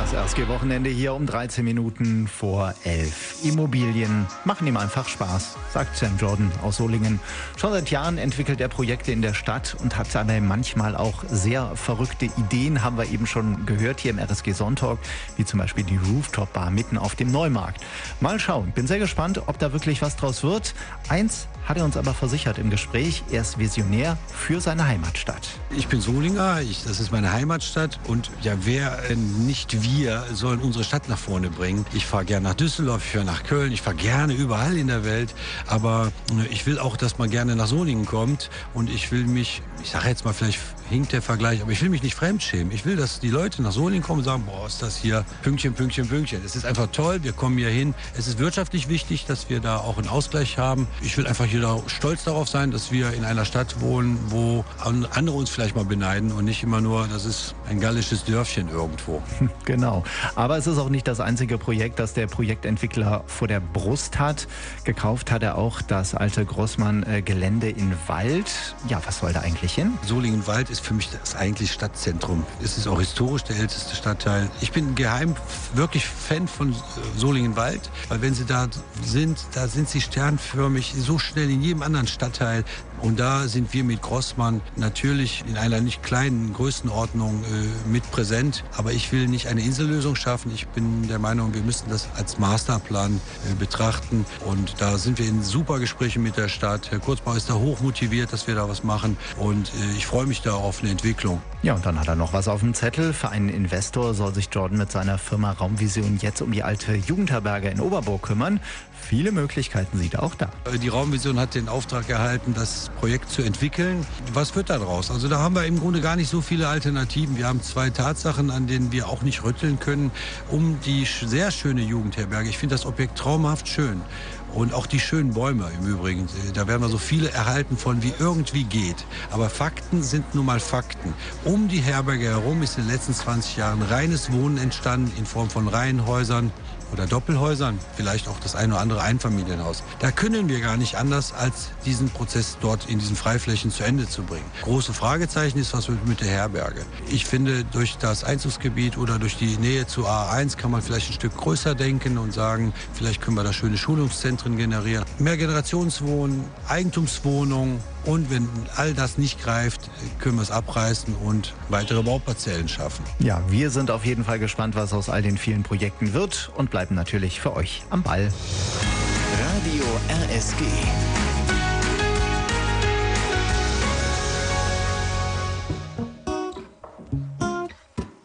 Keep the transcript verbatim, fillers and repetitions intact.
Das R S G-Wochenende hier um dreizehn Minuten vor elf. Immobilien machen ihm einfach Spaß, sagt Sam Jordan aus Solingen. Schon seit Jahren entwickelt er Projekte in der Stadt und hat dabei manchmal auch sehr verrückte Ideen, haben wir eben schon gehört hier im R S G Sonntag, wie zum Beispiel die Rooftop-Bar mitten auf dem Neumarkt. Mal schauen, bin sehr gespannt, ob da wirklich was draus wird. Eins hat er uns aber versichert im Gespräch, er ist Visionär für seine Heimatstadt. Ich bin Solinger, ich, das ist meine Heimatstadt und ja, wer nicht wir sollen unsere Stadt nach vorne bringen. Ich fahre gerne nach Düsseldorf, ich fahre nach Köln, ich fahre gerne überall in der Welt, aber ich will auch, dass man gerne nach Solingen kommt und ich will mich, ich sage jetzt mal, vielleicht hinkt der Vergleich, aber ich will mich nicht fremdschämen. Ich will, dass die Leute nach Solingen kommen und sagen, boah, ist das hier Pünktchen, Pünktchen, Pünktchen. Es ist einfach toll, wir kommen hier hin. Es ist wirtschaftlich wichtig, dass wir da auch einen Ausgleich haben. Ich will einfach hier da stolz darauf sein, dass wir in einer Stadt wohnen, wo andere uns vielleicht mal beneiden und nicht immer nur, das ist ein gallisches Dörfchen irgendwo. Genau. Aber es ist auch nicht das einzige Projekt, das der Projektentwickler vor der Brust hat. Gekauft hat er auch das alte Grossmann-Gelände in Wald. Ja, was soll da eigentlich hin? Solingen-Wald ist für mich das eigentlich Stadtzentrum. Es ist auch historisch der älteste Stadtteil. Ich bin geheim wirklich Fan von Solingen-Wald, weil wenn Sie da sind, da sind Sie sternförmig so schnell in jedem anderen Stadtteil. Und da sind wir mit Grossmann natürlich in einer nicht kleinen Größenordnung äh, mit präsent. Aber ich will nicht eine Insellösung schaffen. Ich bin der Meinung, wir müssen das als Masterplan äh, betrachten. Und da sind wir in super Gesprächen mit der Stadt. Herr Kurzbauer ist da hoch motiviert, dass wir da was machen. Und äh, ich freue mich da auf eine Entwicklung. Ja, und dann hat er noch was auf dem Zettel. Für einen Investor soll sich Jordan mit seiner Firma Raumvision jetzt um die alte Jugendherberge in Oberburg kümmern. Viele Möglichkeiten sieht er auch da. Die Raumvision hat den Auftrag erhalten, das Projekt zu entwickeln. Was wird da draus? Also da haben wir im Grunde gar nicht so viele Alternativen. Wir haben zwei Tatsachen, an denen wir auch nicht rütteln können, um die sehr schöne Jugendherberge. Ich finde das Objekt traumhaft schön. Und auch die schönen Bäume im Übrigen. Da werden wir so viele erhalten von, wie irgendwie geht. Aber Fakten sind nun mal Fakten. Um die Herberge herum ist in den letzten zwanzig Jahren reines Wohnen entstanden in Form von Reihenhäusern oder Doppelhäusern, vielleicht auch das eine oder andere Einfamilienhaus. Da können wir gar nicht anders, als diesen Prozess dort in diesen Freiflächen zu Ende zu bringen. Große Fragezeichen ist, was wird mit der Herberge? Ich finde, durch das Einzugsgebiet oder durch die Nähe zu A eins kann man vielleicht ein Stück größer denken und sagen, vielleicht können wir da schöne Schulungszentren generieren. Mehrgenerationswohnen, Eigentumswohnungen. Und wenn all das nicht greift, können wir es abreißen und weitere Bauparzellen schaffen. Ja, wir sind auf jeden Fall gespannt, was aus all den vielen Projekten wird und bleiben natürlich für euch am Ball. Radio R S G.